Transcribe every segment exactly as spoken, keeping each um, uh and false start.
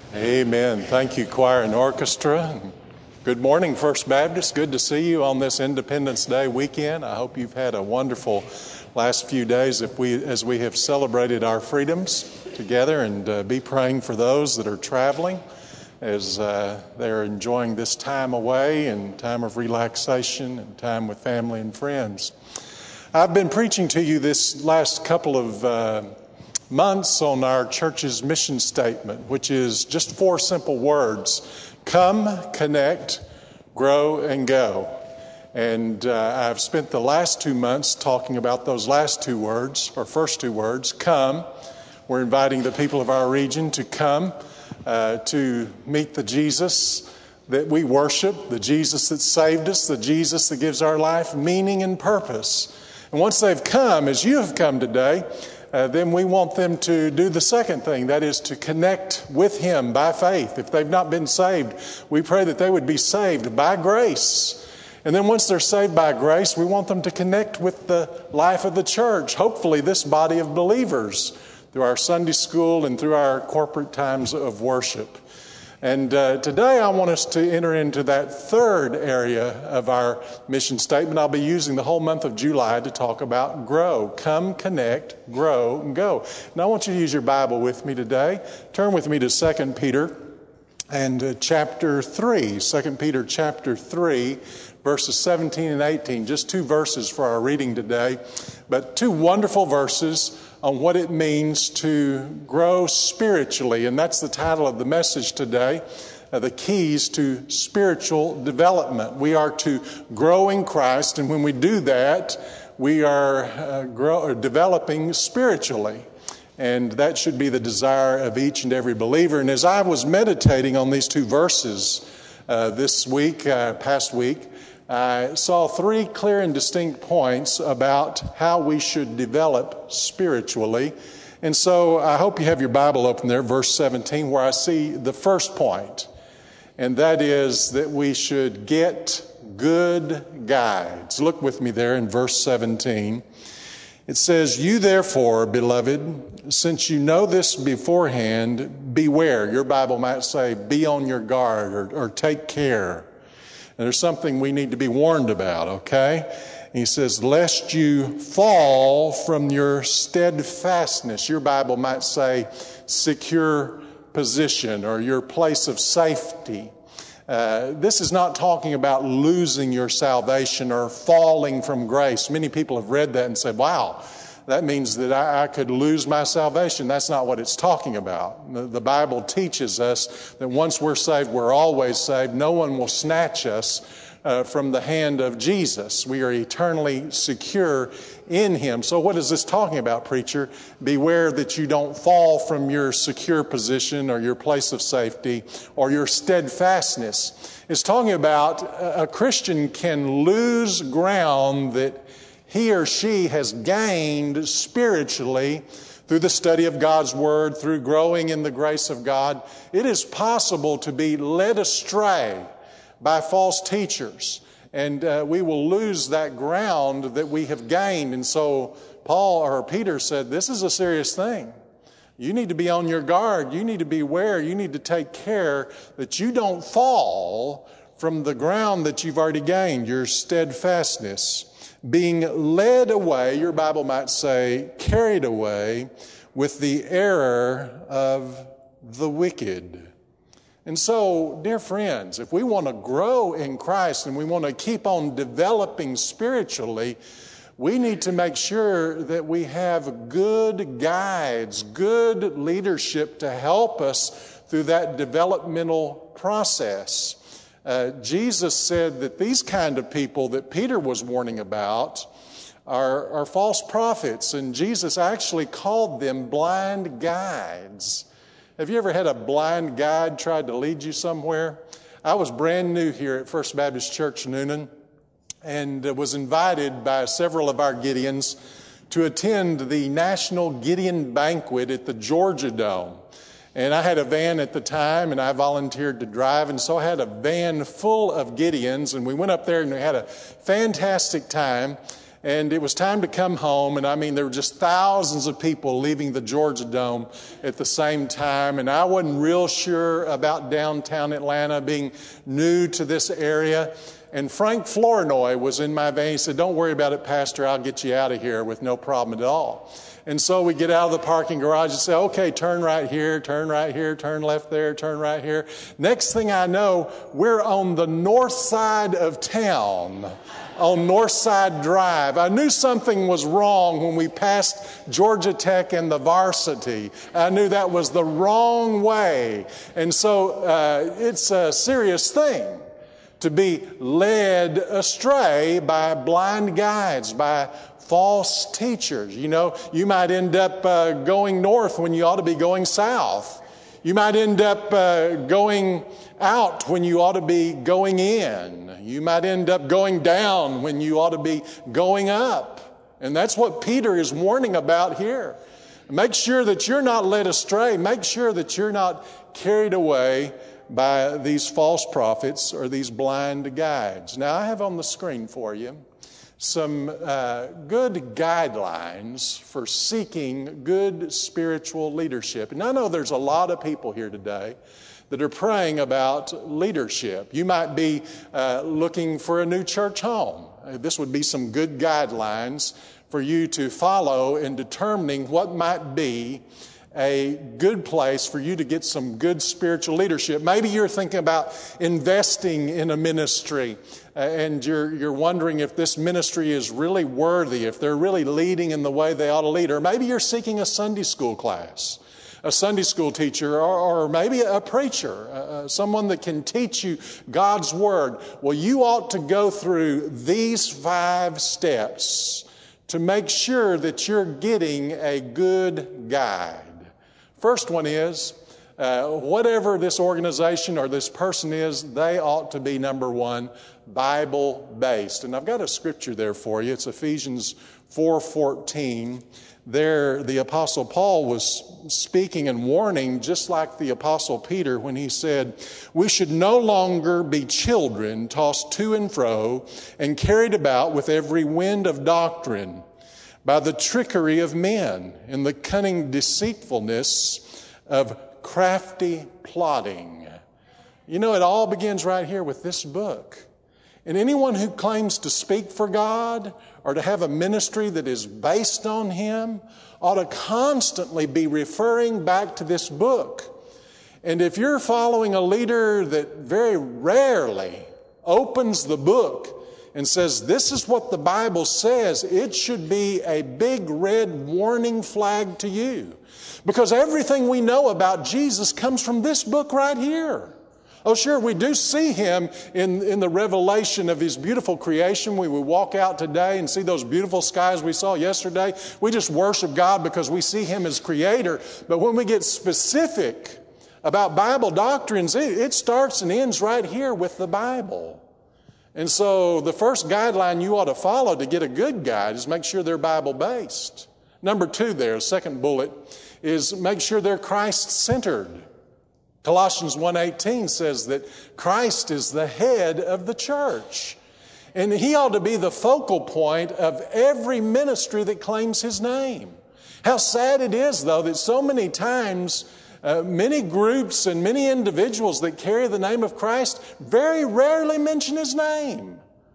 Amen. Thank you, choir and orchestra. Good morning, First Baptist. Good to see you on this Independence Day weekend. I hope you've had a wonderful last few days if we, as we have celebrated our freedoms together, and uh, be praying for those that are traveling as uh, they're enjoying this time away and time of relaxation and time with family and friends. I've been preaching to you this last couple of uh, months on our church's mission statement, which is just four simple words: come, connect, grow, and go. And uh, I've spent the last two months talking about those last two words, or first two words, come. We're inviting the people of our region to come uh, to meet the Jesus that we worship, the Jesus that saved us, the Jesus that gives our life meaning and purpose. And once they've come, as you have come today, Uh, then we want them to do the second thing, that is to connect with Him by faith. If they've not been saved, we pray that they would be saved by grace. And then once they're saved by grace, we want them to connect with the life of the church, hopefully this body of believers, through our Sunday school and through our corporate times of worship. And uh, today I want us to enter into that third area of our mission statement. I'll be using the whole month of July to talk about grow. Come, connect, grow, and go. And I want you to use your Bible with me today. Turn with me to Second Peter and uh, chapter three. Second Peter chapter three, verses seventeen and eighteen. Just two verses for our reading today, but two wonderful verses on what it means to grow spiritually. And that's the title of the message today, uh, the keys to spiritual development. We are to grow in Christ, and when we do that, we are uh, grow, or developing spiritually. And that should be the desire of each and every believer. And as I was meditating on these two verses uh, this week, uh, past week, I saw three clear and distinct points about how we should develop spiritually. And so I hope you have your Bible open there, verse seventeen, where I see the first point. And that is that we should get good guides. Look with me there in verse seventeen. It says, "You therefore, beloved, since you know this beforehand, beware." Your Bible might say, be on your guard, or, or take care. And there's something we need to be warned about, okay? And he says, lest you fall from your steadfastness. Your Bible might say secure position, or your place of safety. Uh, this is not talking about losing your salvation or falling from grace. Many people have read that and said, wow, that means that I, I could lose my salvation. That's not what it's talking about. The, the Bible teaches us that once we're saved, we're always saved. No one will snatch us uh, from the hand of Jesus. We are eternally secure in Him. So what is this talking about, preacher? Beware that you don't fall from your secure position or your place of safety or your steadfastness. It's talking about a Christian can lose ground that he or she has gained spiritually through the study of God's Word, through growing in the grace of God. It is possible to be led astray by false teachers, and uh, we will lose that ground that we have gained. And so Paul or Peter said, this is a serious thing. You need to be on your guard. You need to beware. You need to take care that you don't fall from the ground that you've already gained, your steadfastness. Being led away, your Bible might say, carried away with the error of the wicked. And so, dear friends, if we want to grow in Christ and we want to keep on developing spiritually, we need to make sure that we have good guides, good leadership to help us through that developmental process. Uh, Jesus said that these kind of people that Peter was warning about are, are false prophets, and Jesus actually called them blind guides. Have you ever had a blind guide try to lead you somewhere? I was brand new here at First Baptist Church Noonan, and was invited by several of our Gideons to attend the National Gideon Banquet at the Georgia Dome. And I had a van at the time, and I volunteered to drive, and so I had a van full of Gideons, and we went up there and we had a fantastic time. And it was time to come home, and I mean, there were just thousands of people leaving the Georgia Dome at the same time, and I wasn't real sure about downtown Atlanta, being new to this area. And Frank Flournoy was in my vein. He said, "Don't worry about it, Pastor. I'll get you out of here with no problem at all." And so we get out of the parking garage and say, "Okay, turn right here, turn right here, turn left there, turn right here." Next thing I know, we're on the north side of town, on Northside Drive. I knew something was wrong when we passed Georgia Tech and the Varsity. I knew that was the wrong way. And so uh, it's a serious thing to be led astray by blind guides, by false teachers. You know, you might end up uh, going north when you ought to be going south. You might end up uh, going out when you ought to be going in. You might end up going down when you ought to be going up. And that's what Peter is warning about here. Make sure that you're not led astray. Make sure that you're not carried away by these false prophets or these blind guides. Now, I have on the screen for you some uh, good guidelines for seeking good spiritual leadership. And I know there's a lot of people here today that are praying about leadership. You might be uh, looking for a new church home. This would be some good guidelines for you to follow in determining what might be a good place for you to get some good spiritual leadership. Maybe you're thinking about investing in a ministry uh, and you're you're wondering if this ministry is really worthy, if they're really leading in the way they ought to lead. Or maybe you're seeking a Sunday school class, a Sunday school teacher, or, or maybe a preacher, uh, someone that can teach you God's Word. Well, you ought to go through these five steps to make sure that you're getting a good guide. First one is, uh, whatever this organization or this person is, they ought to be, number one, Bible-based. And I've got a scripture there for you. It's Ephesians four fourteen. There, the Apostle Paul was speaking and warning, just like the Apostle Peter, when he said, "We should no longer be children tossed to and fro and carried about with every wind of doctrine, by the trickery of men and the cunning deceitfulness of crafty plotting." You know, it all begins right here with this book. And anyone who claims to speak for God or to have a ministry that is based on Him ought to constantly be referring back to this book. And if you're following a leader that very rarely opens the book and says, "This is what the Bible says," it should be a big red warning flag to you. Because everything we know about Jesus comes from this book right here. Oh, sure, we do see Him in, in the revelation of His beautiful creation. We would walk out today and see those beautiful skies we saw yesterday. We just worship God because we see Him as Creator. But when we get specific about Bible doctrines, it, it starts and ends right here with the Bible. And so the first guideline you ought to follow to get a good guide is make sure they're Bible-based. Number two there, second bullet, is make sure they're Christ-centered. Colossians one eighteen says that Christ is the head of the church. And He ought to be the focal point of every ministry that claims His name. How sad it is, though, that so many times Uh, many groups and many individuals that carry the name of Christ very rarely mention His name.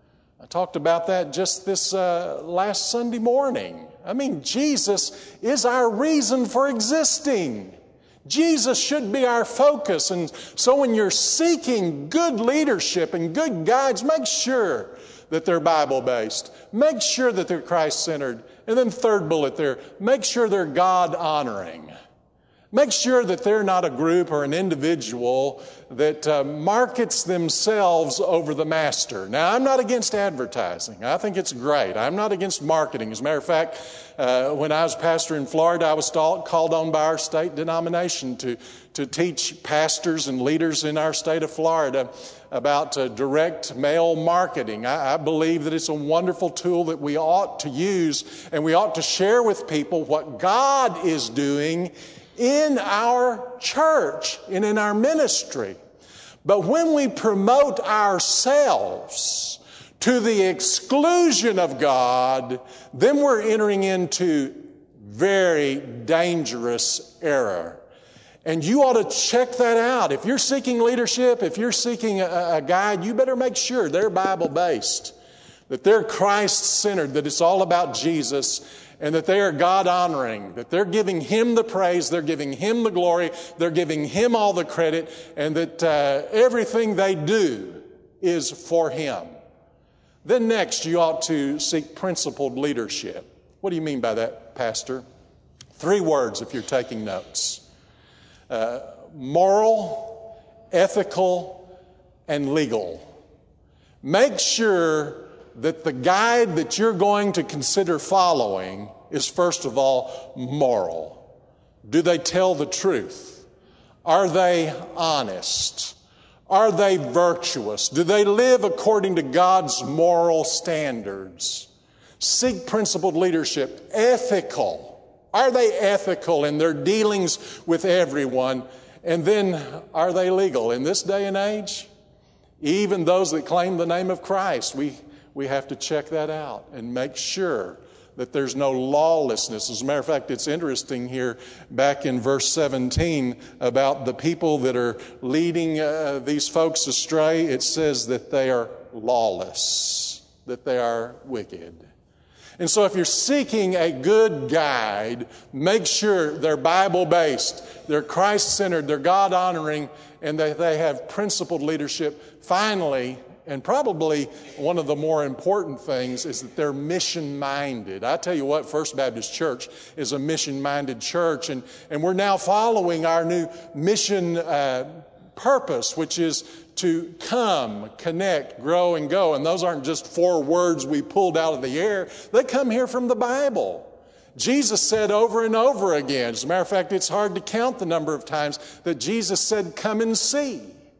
I talked about that just this uh, last Sunday morning. I mean, Jesus is our reason for existing. Jesus should be our focus. And so when you're seeking good leadership and good guides, make sure that they're Bible-based. Make sure that they're Christ-centered. And then third bullet there, make sure they're God-honoring. Make sure that they're not a group or an individual that uh, markets themselves over the master. Now, I'm not against advertising. I think it's great. I'm not against marketing. As a matter of fact, uh, when I was pastor in Florida, I was called on by our state denomination to, to teach pastors and leaders in our state of Florida about uh, direct mail marketing. I, I believe that it's a wonderful tool that we ought to use, and we ought to share with people what God is doing in our church and in our ministry. But when we promote ourselves to the exclusion of God, then we're entering into very dangerous error. And you ought to check that out. If you're seeking leadership, if you're seeking a, a guide, you better make sure they're Bible-based, that they're Christ-centered, that it's all about Jesus, and that they are God-honoring, that they're giving Him the praise, they're giving Him the glory, they're giving Him all the credit, and that uh, everything they do is for Him. Then next, you ought to seek principled leadership. What do you mean by that, Pastor? Three words if you're taking notes. Uh, moral, ethical, and legal. Make sure that the guide that you're going to consider following is, first of all, moral. Do they tell the truth? Are they honest? Are they virtuous? Do they live according to God's moral standards? Seek principled leadership. Ethical. Are they ethical in their dealings with everyone? And then, are they legal? In this day and age, even those that claim the name of Christ, we, we have to check that out and make sure that there's no lawlessness. As a matter of fact, it's interesting here back in verse seventeen about the people that are leading uh, these folks astray. It says that they are lawless, that they are wicked. And so if you're seeking a good guide, make sure they're Bible-based, they're Christ-centered, they're God-honoring, and that they have principled leadership. Finally, and probably one of the more important things, is that they're mission-minded. I tell you what, First Baptist Church is a mission-minded church, and, and we're now following our new mission uh, purpose, which is to come, connect, grow, and go. And those aren't just four words we pulled out of the air. They come here from the Bible. Jesus said over and over again, as a matter of fact, it's hard to count the number of times that Jesus said, come and see.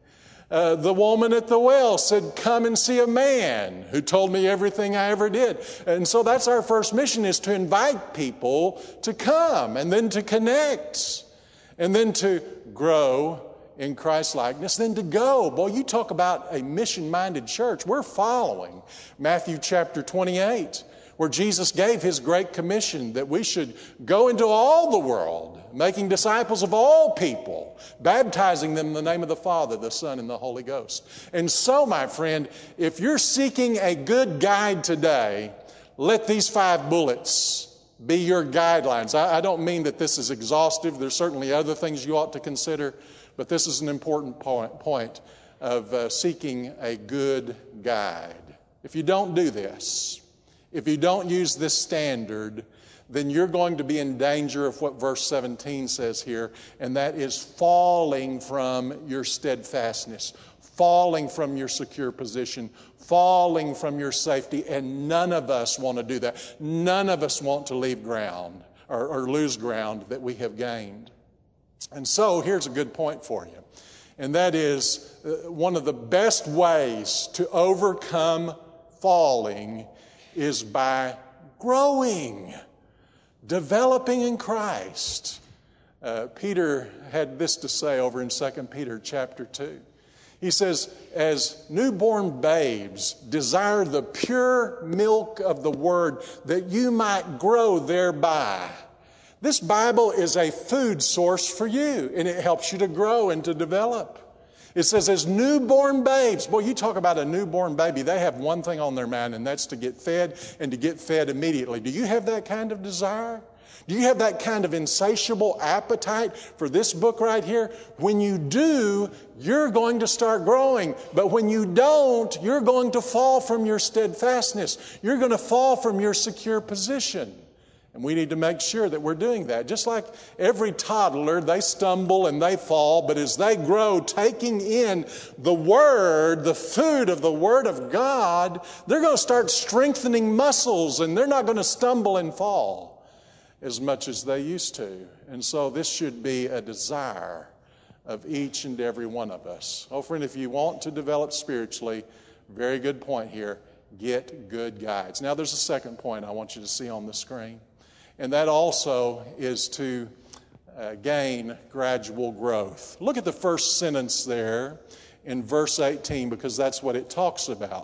Uh, the woman at the well said, come and see a man who told me everything I ever did. And so that's our first mission, is to invite people to come and then to connect and then to grow in Christ-likeness, then to go. Boy, you talk about a mission-minded church. We're following Matthew chapter twenty-eight, where Jesus gave His great commission that we should go into all the world, making disciples of all people, baptizing them in the name of the Father, the Son, and the Holy Ghost. And so, my friend, if you're seeking a good guide today, let these five bullets be your guidelines. I, I don't mean that this is exhaustive. There's certainly other things you ought to consider, but this is an important point, point of uh, seeking a good guide. If you don't do this, if you don't use this standard, then you're going to be in danger of what verse seventeen says here, and that is falling from your steadfastness, falling from your secure position, falling from your safety, and none of us want to do that. None of us want to leave ground or, or lose ground that we have gained. And so here's a good point for you, and that is uh, one of the best ways to overcome falling is by growing, developing in Christ. Uh, Peter had this to say over in Second Peter chapter two. He says, as newborn babes, desire the pure milk of the Word, that you might grow thereby. This Bible is a food source for you, and it helps you to grow and to develop. It says, as newborn babes. Boy, you talk about a newborn baby. They have one thing on their mind, and that's to get fed, and to get fed immediately. Do you have that kind of desire? Do you have that kind of insatiable appetite for this book right here? When you do, you're going to start growing. But when you don't, you're going to fall from your steadfastness. You're going to fall from your secure position. And we need to make sure that we're doing that. Just like every toddler, they stumble and they fall, but as they grow, taking in the Word, the food of the Word of God, they're going to start strengthening muscles, and they're not going to stumble and fall as much as they used to. And so this should be a desire of each and every one of us. Oh, friend, if you want to develop spiritually, very good point here, get good guides. Now, there's a second point I want you to see on the screen. And that also is to uh, gain gradual growth. Look at the first sentence there in verse eighteen, because that's what it talks about.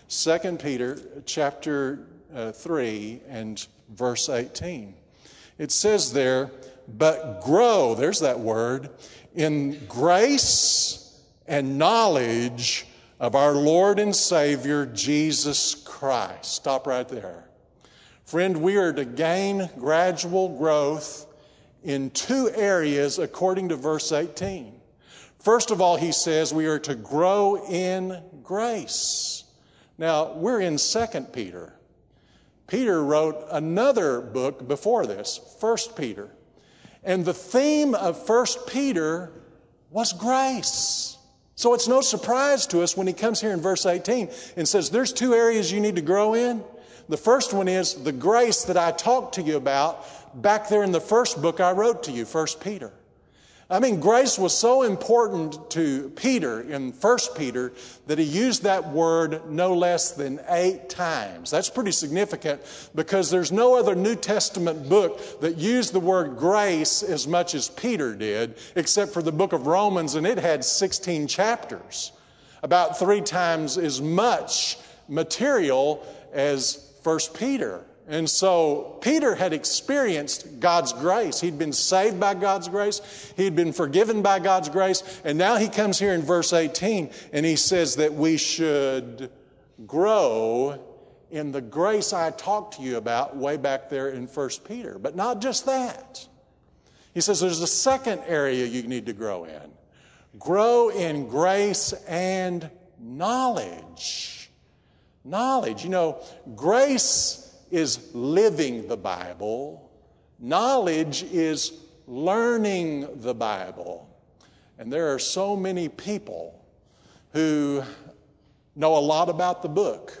Second Peter chapter uh, three and verse eighteen. It says there, but grow, there's that word, in grace and knowledge of our Lord and Savior, Jesus Christ. Stop right there. Friend, we are to gain gradual growth in two areas according to verse eighteen. First of all, he says we are to grow in grace. Now, we're in Second Peter. Peter wrote another book before this, First Peter. And the theme of First Peter was grace. So it's no surprise to us when he comes here in verse eighteen and says there's two areas you need to grow in. The first one is the grace that I talked to you about back there in the first book I wrote to you, First Peter. I mean, grace was so important to Peter in First Peter that he used that word no less than eight times. That's pretty significant because there's no other New Testament book that used the word grace as much as Peter did, except for the book of Romans, and it had sixteen chapters, about three times as much material as First Peter. And so Peter had experienced God's grace. He'd been saved by God's grace. He'd been forgiven by God's grace. And now he comes here in verse eighteen and he says that we should grow in the grace I talked to you about way back there in First Peter. But not just that. He says there's a second area you need to grow in. Grow in grace and knowledge. Knowledge. You know, grace is living the Bible. Knowledge is learning the Bible. And there are so many people who know a lot about the book,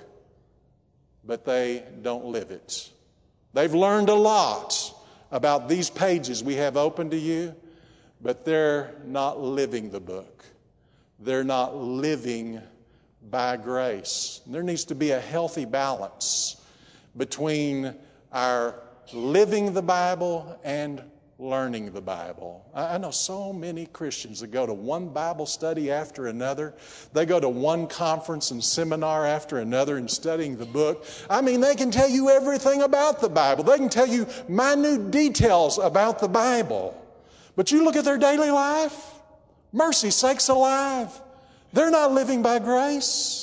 but they don't live it. They've learned a lot about these pages we have open to you, but they're not living the book. They're not living by grace. There needs to be a healthy balance between our living the Bible and learning the Bible. I know so many Christians that go to one Bible study after another. They go to one conference and seminar after another and studying the book. I mean, they can tell you everything about the Bible. They can tell you minute details about the Bible. But you look at their daily life, mercy sakes alive, they're not living by grace.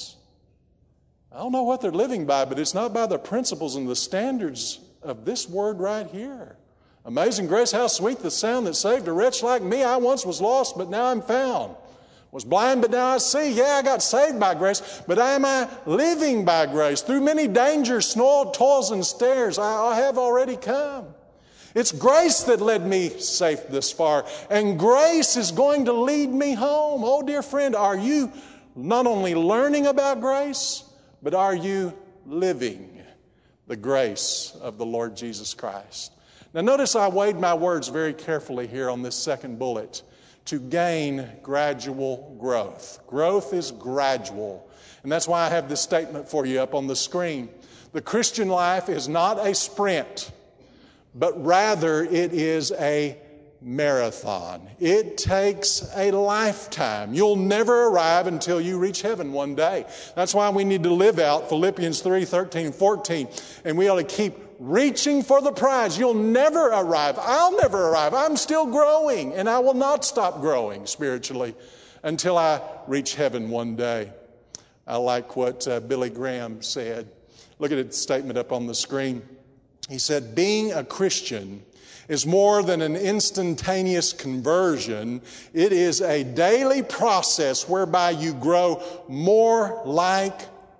I don't know what they're living by, but it's not by the principles and the standards of this word right here. Amazing grace, how sweet the sound that saved a wretch like me. I once was lost, but now I'm found. Was blind, but now I see. Yeah, I got saved by grace, but am I living by grace? Through many dangers, toils, and snares, I have already come. It's grace that led me safe this far, and grace is going to lead me home. Oh, dear friend, are you not only learning about grace, but are you living the grace of the Lord Jesus Christ? Now notice I weighed my words very carefully here on this second bullet. To gain gradual growth. Growth is gradual. And that's why I have this statement for you up on the screen. The Christian life is not a sprint, but rather it is a marathon. It takes a lifetime. You'll never arrive until you reach heaven one day. That's why we need to live out Philippians three, thirteen, fourteen. And we ought to keep reaching for the prize. You'll never arrive. I'll never arrive. I'm still growing, and I will not stop growing spiritually until I reach heaven one day. I like what uh, Billy Graham said. Look at the statement up on the screen. He said, being a Christian is more than an instantaneous conversion. It is a daily process whereby you grow more like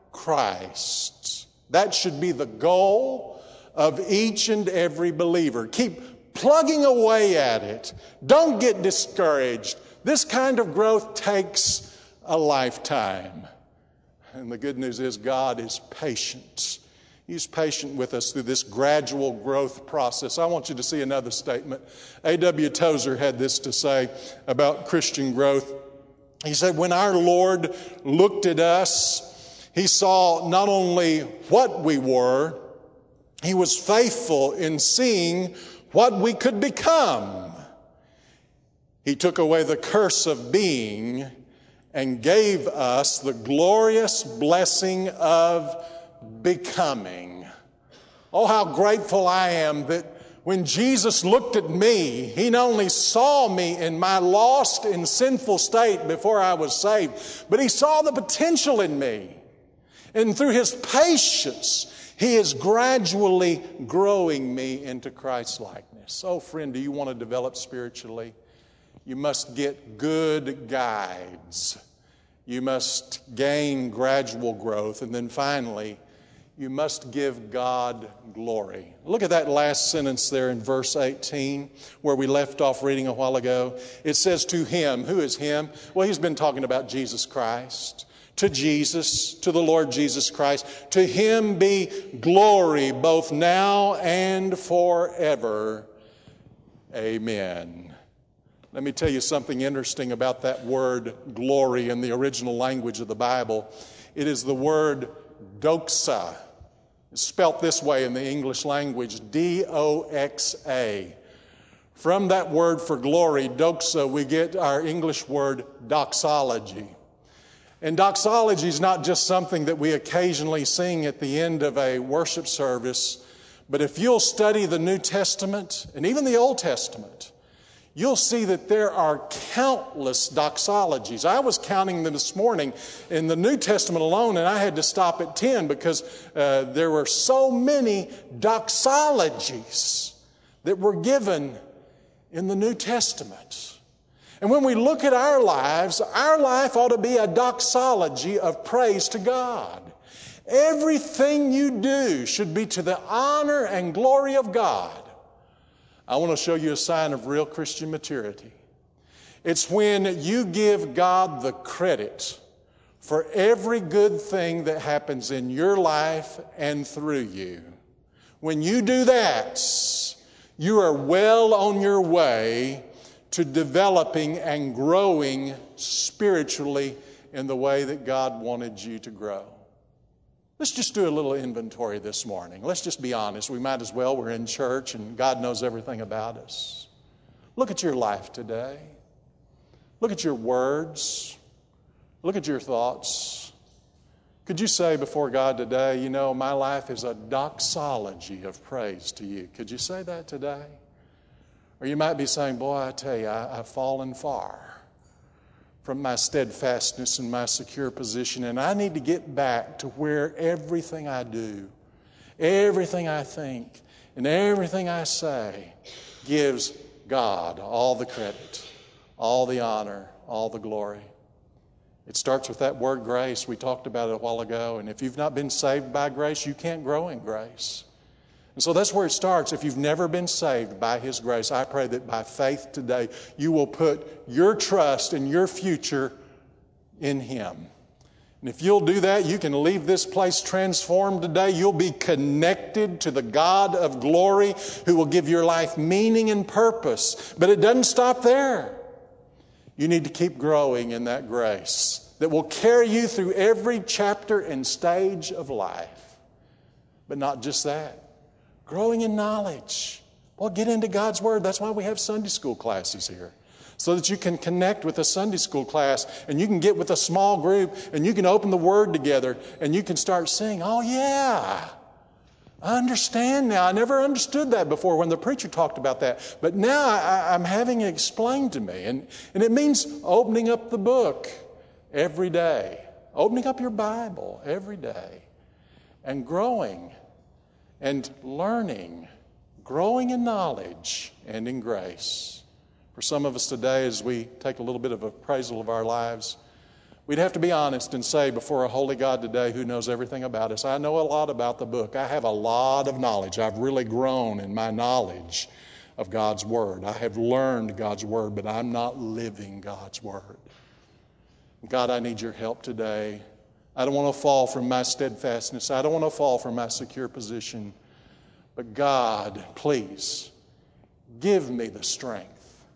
Christ. That should be the goal of each and every believer. Keep plugging away at it. Don't get discouraged. This kind of growth takes a lifetime. And the good news is God is patient. He's patient with us through this gradual growth process. I want you to see another statement. A W Tozer had this to say about Christian growth. He said, when our Lord looked at us, He saw not only what we were, He was faithful in seeing what we could become. He took away the curse of being and gave us the glorious blessing of becoming. Oh, how grateful I am that when Jesus looked at me, He not only saw me in my lost and sinful state before I was saved, but He saw the potential in me. And through His patience, He is gradually growing me into Christ's likeness. Oh, friend, do you want to develop spiritually? You must get good guides. You must gain gradual growth. And then finally, you must give God glory. Look at that last sentence there in verse eighteen, where we left off reading a while ago. It says, to Him. Who is Him? Well, He's been talking about Jesus Christ. To Jesus, to the Lord Jesus Christ. To Him be glory both now and forever. Amen. Let me tell you something interesting about that word glory in the original language of the Bible. It is the word doxa. It's spelt this way in the English language, D O X A. From that word for glory, doxa, we get our English word doxology. And doxology is not just something that we occasionally sing at the end of a worship service, but if you'll study the New Testament and even the Old Testament, you'll see that there are countless doxologies. I was counting them this morning in the New Testament alone, and I had to stop at ten because uh, there were so many doxologies that were given in the New Testament. And when we look at our lives, our life ought to be a doxology of praise to God. Everything you do should be to the honor and glory of God. I want to show you a sign of real Christian maturity. It's when you give God the credit for every good thing that happens in your life and through you. When you do that, you are well on your way to developing and growing spiritually in the way that God wanted you to grow. Let's just do a little inventory this morning. Let's just be honest. We might as well. We're in church and God knows everything about us. Look at your life today. Look at your words. Look at your thoughts. Could you say before God today, you know, my life is a doxology of praise to you? Could you say that today? Or you might be saying, boy, I tell you, I, I've fallen far from my steadfastness and my secure position, and I need to get back to where everything I do, everything I think, and everything I say gives God all the credit, all the honor, all the glory. It starts with that word grace. We talked about it a while ago, and if you've not been saved by grace, you can't grow in grace. And so that's where it starts. If you've never been saved by His grace, I pray that by faith today, you will put your trust and your future in Him. And if you'll do that, you can leave this place transformed today. You'll be connected to the God of glory who will give your life meaning and purpose. But it doesn't stop there. You need to keep growing in that grace that will carry you through every chapter and stage of life. But not just that. Growing in knowledge. Well, get into God's Word. That's why we have Sunday school classes here. So that you can connect with a Sunday school class and you can get with a small group and you can open the Word together and you can start saying, oh yeah, I understand now. I never understood that before when the preacher talked about that. But now I, I'm having it explained to me. And, and it means opening up the book every day. Opening up your Bible every day. And growing and learning, growing in knowledge and in grace. For some of us today, as we take a little bit of appraisal of our lives, we'd have to be honest and say before a holy God today who knows everything about us, I know a lot about the book. I have a lot of knowledge. I've really grown in my knowledge of God's Word. I have learned God's Word, but I'm not living God's Word. God, I need your help today. I don't want to fall from my steadfastness. I don't want to fall from my secure position. But God, please, give me the strength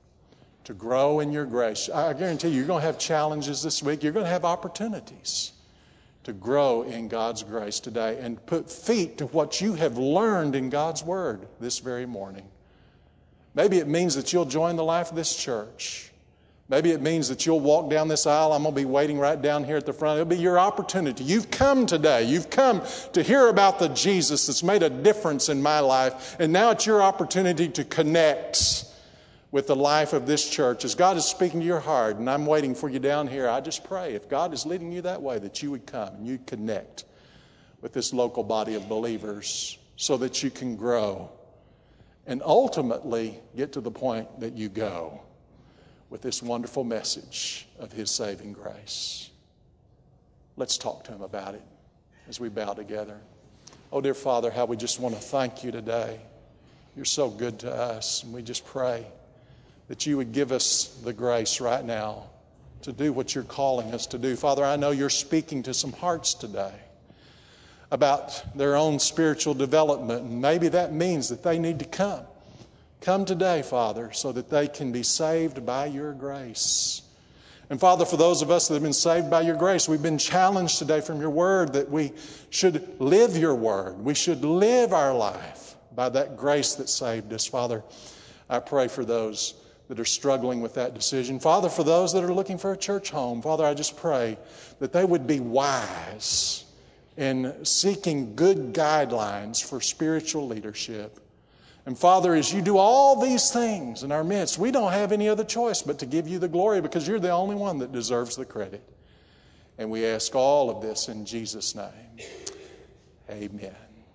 to grow in your grace. I guarantee you, you're going to have challenges this week. You're going to have opportunities to grow in God's grace today and put feet to what you have learned in God's Word this very morning. Maybe it means that you'll join the life of this church. Maybe it means that you'll walk down this aisle. I'm going to be waiting right down here at the front. It'll be your opportunity. You've come today. You've come to hear about the Jesus that's made a difference in my life. And now it's your opportunity to connect with the life of this church. As God is speaking to your heart, and I'm waiting for you down here, I just pray if God is leading you that way, that you would come and you'd connect with this local body of believers so that you can grow and ultimately get to the point that you go with this wonderful message of His saving grace. Let's talk to Him about it as we bow together. Oh, dear Father, how we just want to thank You today. You're so good to us, and we just pray that You would give us the grace right now to do what You're calling us to do. Father, I know You're speaking to some hearts today about their own spiritual development, and maybe that means that they need to come. Come today, Father, so that they can be saved by Your grace. And Father, for those of us that have been saved by Your grace, we've been challenged today from Your Word that we should live Your Word. We should live our life by that grace that saved us. Father, I pray for those that are struggling with that decision. Father, for those that are looking for a church home, Father, I just pray that they would be wise in seeking good guidelines for spiritual leadership. And Father, as You do all these things in our midst, we don't have any other choice but to give You the glory because You're the only one that deserves the credit. And we ask all of this in Jesus' name. Amen.